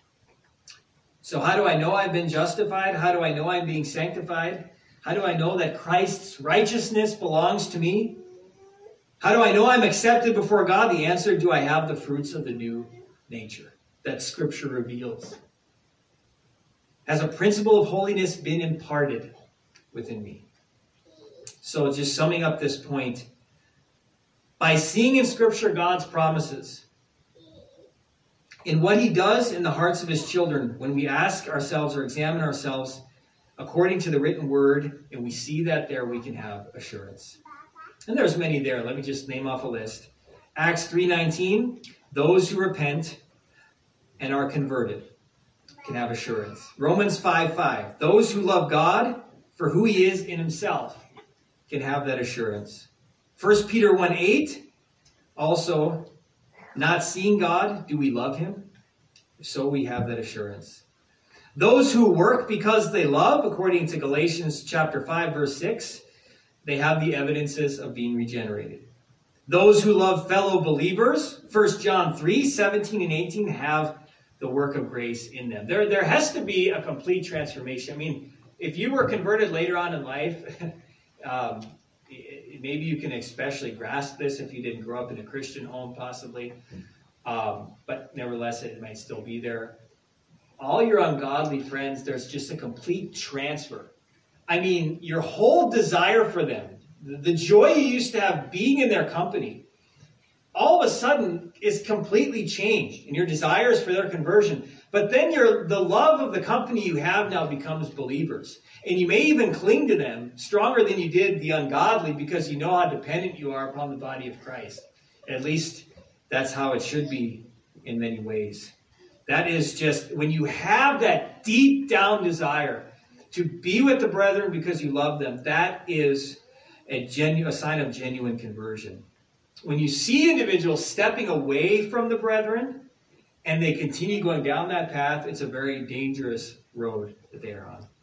So how do I know I've been justified? How do I know I'm being sanctified? How do I know that Christ's righteousness belongs to me? How do I know I'm accepted before God? The answer, do I have the fruits of the new nature that Scripture reveals? Has a principle of holiness been imparted within me? So just summing up this point, by seeing in Scripture God's promises, in what He does in the hearts of His children, when we ask ourselves or examine ourselves according to the written word, and we see that there, we can have assurance. And there's many there. Let me just name off a list. Acts three nineteen, those who repent and are converted can have assurance. Romans five five, those who love God for who He is in Himself can have that assurance. First Peter one eight, also, not seeing God, do we love Him? If so, we have that assurance. Those who work because they love, according to Galatians chapter five, verse six, they have the evidences of being regenerated. Those who love fellow believers, First John three seventeen and eighteen, have the work of grace in them. There, there has to be a complete transformation. I mean, if you were converted later on in life, um, maybe you can especially grasp this if you didn't grow up in a Christian home, possibly. Um, but nevertheless, it might still be there. All your ungodly friends, there's just a complete transfer. I mean, your whole desire for them, the joy you used to have being in their company, all of a sudden is completely changed, and your desires for their conversion. But then your the love of the company you have now becomes believers. And you may even cling to them stronger than you did the ungodly because you know how dependent you are upon the body of Christ. At least that's how it should be in many ways. That is just when you have that deep down desire to be with the brethren because you love them, that is a, genu- a sign of genuine conversion. When you see individuals stepping away from the brethren and they continue going down that path, it's a very dangerous road that they are on.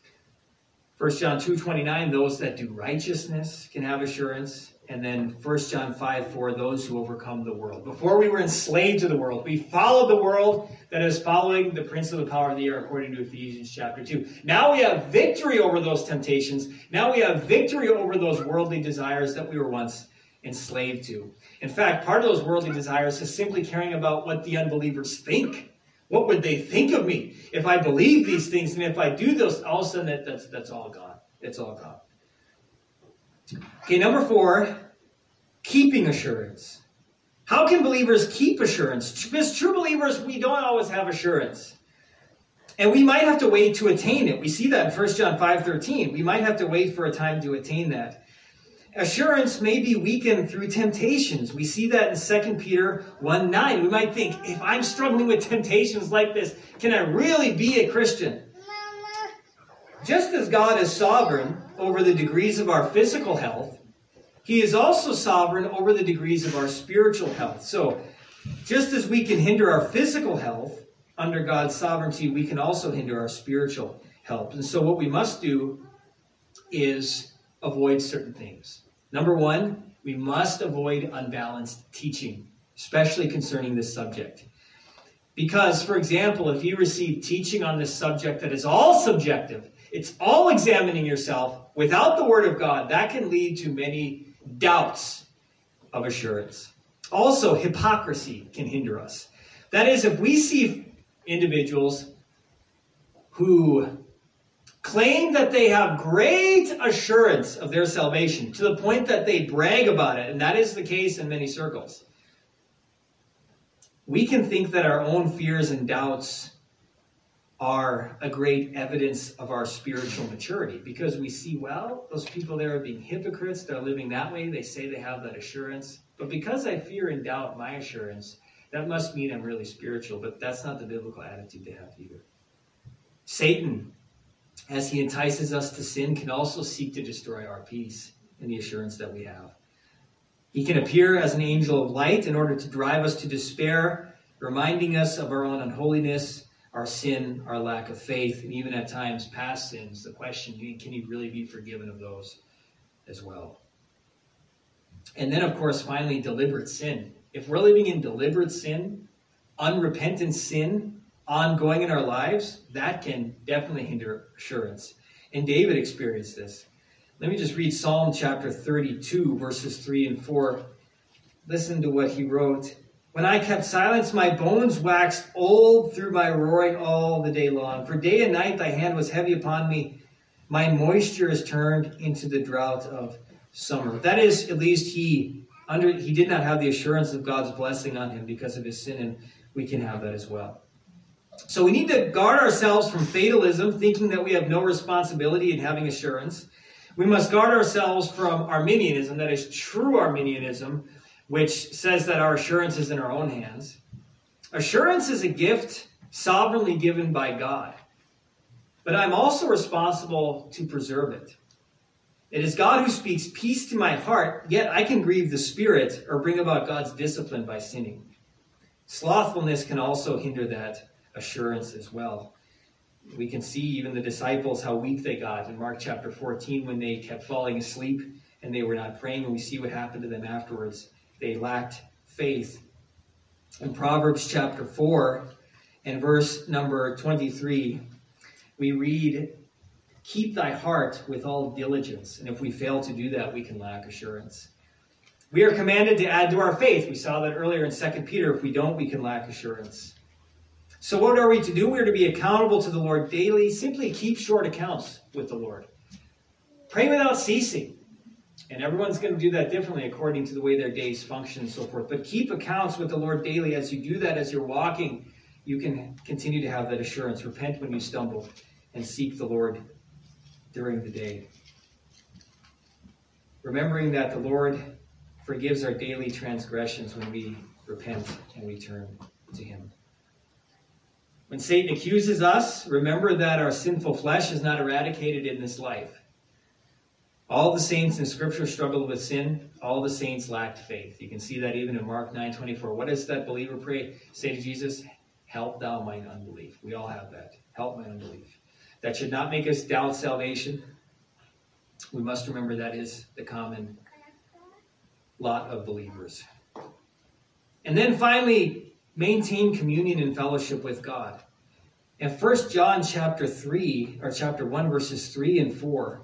First John two twenty-nine, those that do righteousness can have assurance. And then First John five four, those who overcome the world. Before we were enslaved to the world, we followed the world that is following the prince of the power of the air, according to Ephesians chapter two. Now we have victory over those temptations. Now we have victory over those worldly desires that we were once enslaved to. In fact, part of those worldly desires is simply caring about what the unbelievers think. What would they think of me if I believe these things? And if I do those, all of a sudden that, that's, that's all gone. It's all gone. Okay, number four, keeping assurance. How can believers keep assurance? Because true believers, we don't always have assurance. And we might have to wait to attain it. We see that in First John five thirteen. We might have to wait for a time to attain that. Assurance may be weakened through temptations. We see that in Second Peter one nine. We might think, if I'm struggling with temptations like this, can I really be a Christian? Just as God is sovereign over the degrees of our physical health, He is also sovereign over the degrees of our spiritual health. So, just as we can hinder our physical health under God's sovereignty, we can also hinder our spiritual health. help. And so what we must do is avoid certain things. Number one, we must avoid unbalanced teaching, especially concerning this subject. Because, for example, if you receive teaching on this subject that is all subjective, it's all examining yourself without the Word of God, that can lead to many doubts of assurance. Also, hypocrisy can hinder us. That is, if we see individuals who claim that they have great assurance of their salvation to the point that they brag about it, and that is the case in many circles, we can think that our own fears and doubts are a great evidence of our spiritual maturity, because we see, well, those people there are being hypocrites, they're living that way, they say they have that assurance, but because I fear and doubt my assurance, that must mean I'm really spiritual, but that's not the biblical attitude to have either. Satan, as he entices us to sin, can also seek to destroy our peace and the assurance that we have. He can appear as an angel of light in order to drive us to despair, reminding us of our own unholiness, our sin, our lack of faith, and even at times past sins. The question, can he really be forgiven of those as well? And then, of course, finally, deliberate sin. If we're living in deliberate sin, unrepentant sin, ongoing in our lives, that can definitely hinder assurance. And David experienced this. Let me just read Psalm chapter thirty-two, verses three and four. Listen to what he wrote. When I kept silence, my bones waxed old through my roaring all the day long. For day and night thy hand was heavy upon me. My moisture is turned into the drought of summer. That is, at least he under he did not have the assurance of God's blessing on him because of his sin, and we can have that as well. So we need to guard ourselves from fatalism, thinking that we have no responsibility in having assurance. We must guard ourselves from Arminianism, that is true Arminianism, which says that our assurance is in our own hands. Assurance is a gift sovereignly given by God, but I'm also responsible to preserve it. It is God who speaks peace to my heart, yet I can grieve the Spirit or bring about God's discipline by sinning. Slothfulness can also hinder that assurance as well. We can see even the disciples, how weak they got in Mark chapter fourteen when they kept falling asleep and they were not praying, and we see what happened to them afterwards. They lacked faith. In Proverbs chapter four and verse number twenty-three, we read, keep thy heart with all diligence. And if we fail to do that, we can lack assurance. We are commanded to add to our faith. We saw that earlier in Second Peter. If we don't, we can lack assurance. So what are we to do? We are to be accountable to the Lord daily. Simply keep short accounts with the Lord. Pray without ceasing. And everyone's going to do that differently according to the way their days function and so forth. But keep accounts with the Lord daily. As you do that, as you're walking, you can continue to have that assurance. Repent when you stumble and seek the Lord during the day. Remembering that the Lord forgives our daily transgressions when we repent and we turn to him. When Satan accuses us, remember that our sinful flesh is not eradicated in this life. All the saints in Scripture struggled with sin. All the saints lacked faith. You can see that even in Mark nine twenty-four. What does that believer pray? Say to Jesus, help thou mine unbelief. We all have that. Help my unbelief. That should not make us doubt salvation. We must remember that is the common lot of believers. And then finally, maintain communion and fellowship with God. In First John chapter three, or chapter one, verses three and four,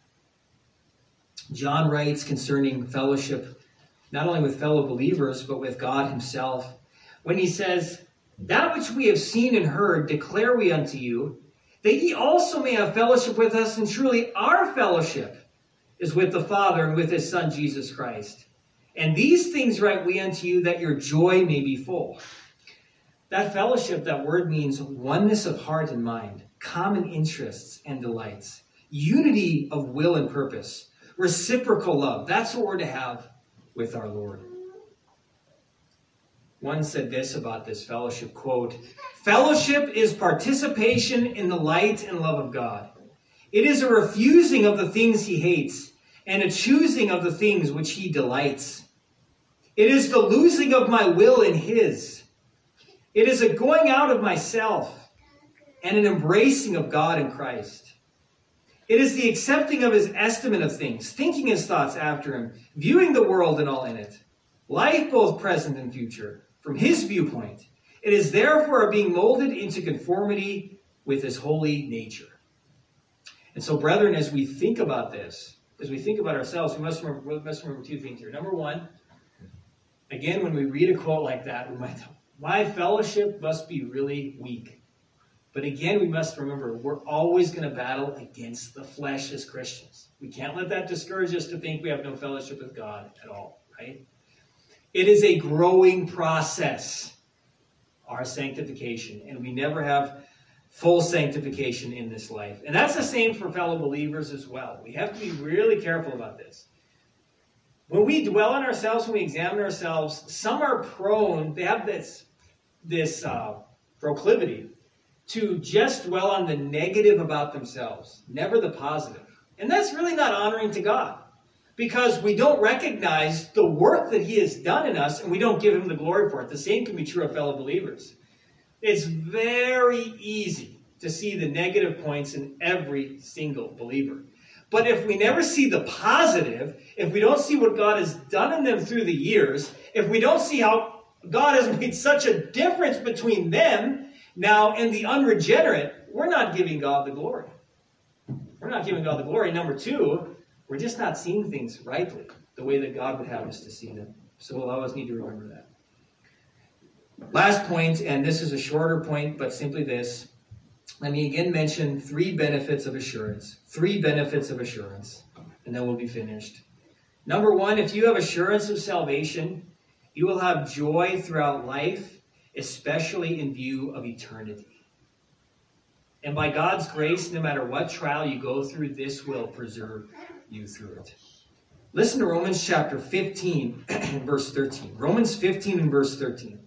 John writes concerning fellowship, not only with fellow believers, but with God himself, when he says, that which we have seen and heard declare we unto you, that ye also may have fellowship with us, and truly our fellowship is with the Father and with his Son Jesus Christ. And these things write we unto you, that your joy may be full. That fellowship, that word means oneness of heart and mind, common interests and delights, unity of will and purpose, reciprocal love. That's what we're to have with our Lord. One said this about this fellowship, quote, fellowship is participation in the light and love of God. It is a refusing of the things he hates and a choosing of the things which he delights. It is the losing of my will in his. It is a going out of myself and an embracing of God in Christ. It is the accepting of his estimate of things, thinking his thoughts after him, viewing the world and all in it, life both present and future, from his viewpoint. It is therefore being molded into conformity with his holy nature. And so, brethren, as we think about this, as we think about ourselves, we must remember, we must remember two things here. Number one, again, when we read a quote like that, we might think, my fellowship must be really weak. But again, we must remember, we're always going to battle against the flesh as Christians. We can't let that discourage us to think we have no fellowship with God at all, right? It is a growing process, our sanctification, and we never have full sanctification in this life. And that's the same for fellow believers as well. We have to be really careful about this. When we dwell on ourselves, when we examine ourselves, some are prone, they have this, this uh, proclivity to just dwell on the negative about themselves, never the positive. And that's really not honoring to God, because we don't recognize the work that he has done in us, and we don't give him the glory for it. The same can be true of fellow believers. It's very easy to see the negative points in every single believer. But if we never see the positive, if we don't see what God has done in them through the years, if we don't see how God has made such a difference between them now and the unregenerate, we're not giving God the glory. We're not giving God the glory. Number two, we're just not seeing things rightly, the way that God would have us to see them. So we'll always need to remember that. Last point, and this is a shorter point, but simply this. Let me again mention three benefits of assurance. Three benefits of assurance, and then we'll be finished. Number one, if you have assurance of salvation, you will have joy throughout life, especially in view of eternity. And by God's grace, no matter what trial you go through, this will preserve you through it. Listen to Romans chapter fifteen and verse thirteen. Romans fifteen and verse thirteen.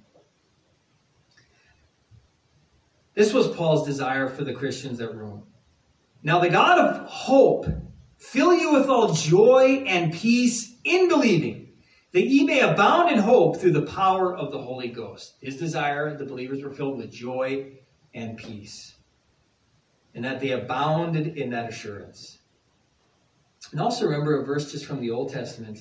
This was Paul's desire for the Christians at Rome. Now the God of hope fill you with all joy and peace in believing, that ye may abound in hope through the power of the Holy Ghost. His desire, the believers were filled with joy and peace, and that they abounded in that assurance. And also remember a verse just from the Old Testament,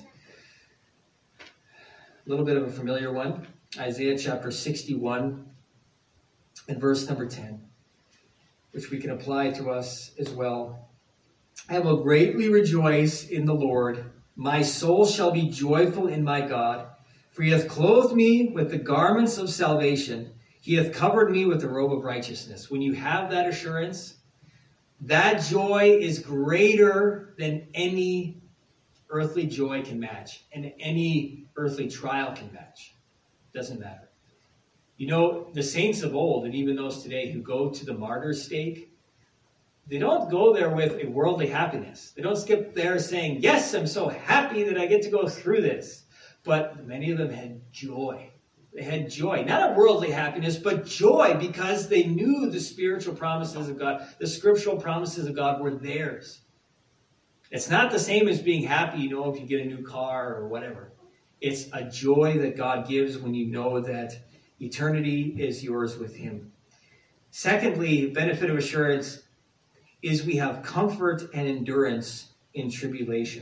a little bit of a familiar one, Isaiah chapter sixty-one and verse number ten, which we can apply to us as well. I will greatly rejoice in the Lord. My soul shall be joyful in my God, for he hath clothed me with the garments of salvation. He hath covered me with the robe of righteousness. When you have that assurance, that joy is greater than any earthly joy can match, and any earthly trial can match. Doesn't matter. You know, the saints of old, and even those today who go to the martyr's stake, they don't go there with a worldly happiness. They don't skip there saying, yes, I'm so happy that I get to go through this. But many of them had joy. They had joy. Not a worldly happiness, but joy, because they knew the spiritual promises of God, the scriptural promises of God were theirs. It's not the same as being happy, you know, if you get a new car or whatever. It's a joy that God gives when you know that eternity is yours with him. Secondly, benefit of assurance is we have comfort and endurance in tribulation.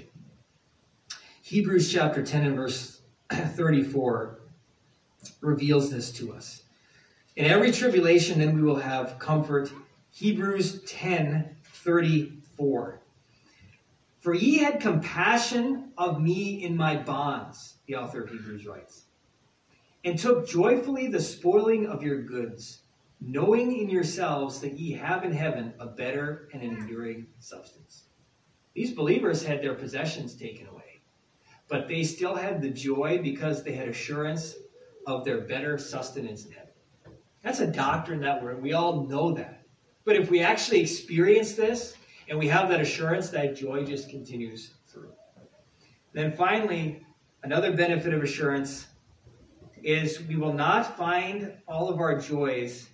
Hebrews chapter ten and verse thirty-four reveals this to us. In every tribulation, then we will have comfort. Hebrews ten thirty-four. For ye had compassion of me in my bonds, the author of Hebrews writes, and took joyfully the spoiling of your goods, knowing in yourselves that ye have in heaven a better and an enduring substance. These believers had their possessions taken away, but they still had the joy because they had assurance of their better sustenance in heaven. That's a doctrine that we're, we all know that. But if we actually experience this and we have that assurance, that joy just continues through. Then finally, another benefit of assurance is we will not find all of our joys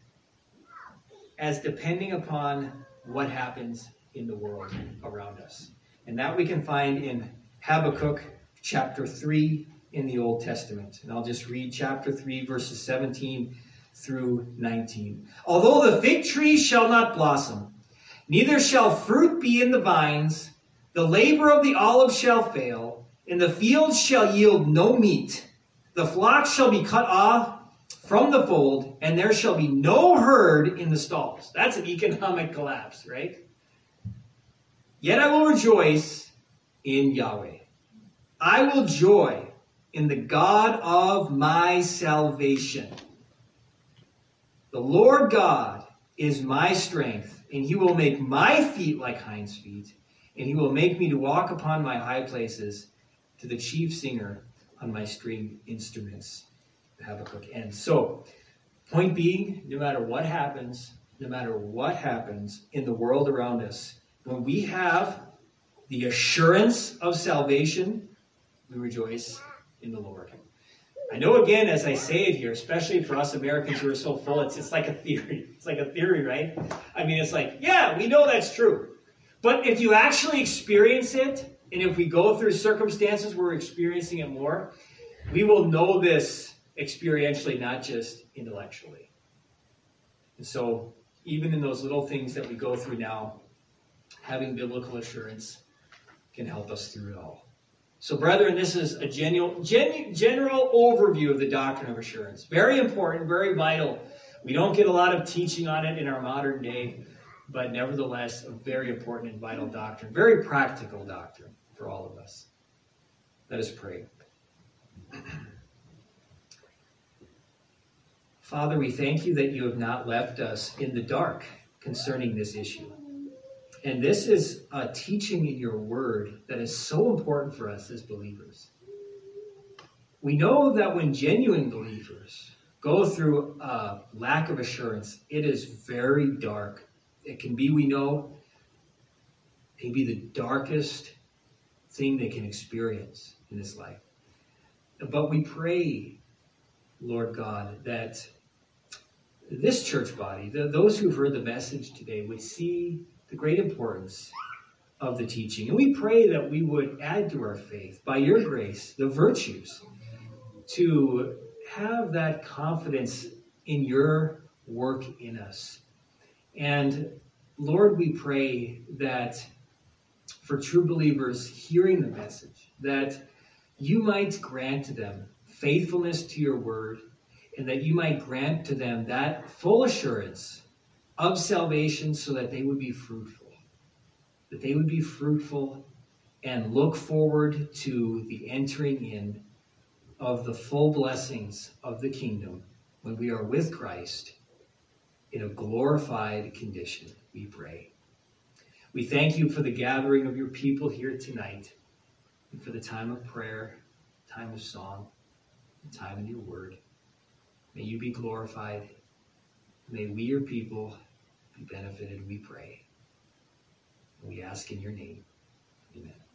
as depending upon what happens in the world around us. And that we can find in Habakkuk chapter three in the Old Testament. And I'll just read chapter three, verses seventeen through nineteen. Although the fig tree shall not blossom, neither shall fruit be in the vines, the labor of the olive shall fail, and the fields shall yield no meat. The flock shall be cut off from the fold, and there shall be no herd in the stalls. That's an economic collapse, right? Yet I will rejoice in Yahweh. I will joy in the God of my salvation. The Lord God is my strength, and he will make my feet like hinds' feet, and he will make me to walk upon my high places, to the chief singer on my string instruments. Habakkuk ends. So, point being, no matter what happens, no matter what happens in the world around us, when we have the assurance of salvation, we rejoice in the Lord. I know, again, as I say it here, especially for us Americans who are so full, it's, it's like a theory. It's like a theory, right? I mean, it's like, yeah, we know that's true. But if you actually experience it, and if we go through circumstances where we're experiencing it more, we will know this experientially, not just intellectually. And so, even in those little things that we go through now, having biblical assurance can help us through it all. So, brethren, this is a genu- genu- general overview of the doctrine of assurance. Very important, very vital. We don't get a lot of teaching on it in our modern day, but nevertheless, a very important and vital doctrine. Very practical doctrine for all of us. Let us pray. Father, we thank you that you have not left us in the dark concerning this issue. And this is a teaching in your word that is so important for us as believers. We know that when genuine believers go through a lack of assurance, it is very dark. It can be, we know, maybe the darkest thing they can experience in this life. But we pray, Lord God, that this church body, the, those who've heard the message today, would see the great importance of the teaching. And we pray that we would add to our faith, by your grace, the virtues to have that confidence in your work in us. And Lord, we pray that for true believers hearing the message, that you might grant to them faithfulness to your word, and that you might grant to them that full assurance of salvation so that they would be fruitful, that they would be fruitful and look forward to the entering in of the full blessings of the kingdom when we are with Christ in a glorified condition, we pray. We thank you for the gathering of your people here tonight and for the time of prayer, time of song, time in your word. May you be glorified. May we, your people, be benefited, we pray. We ask in your name. Amen.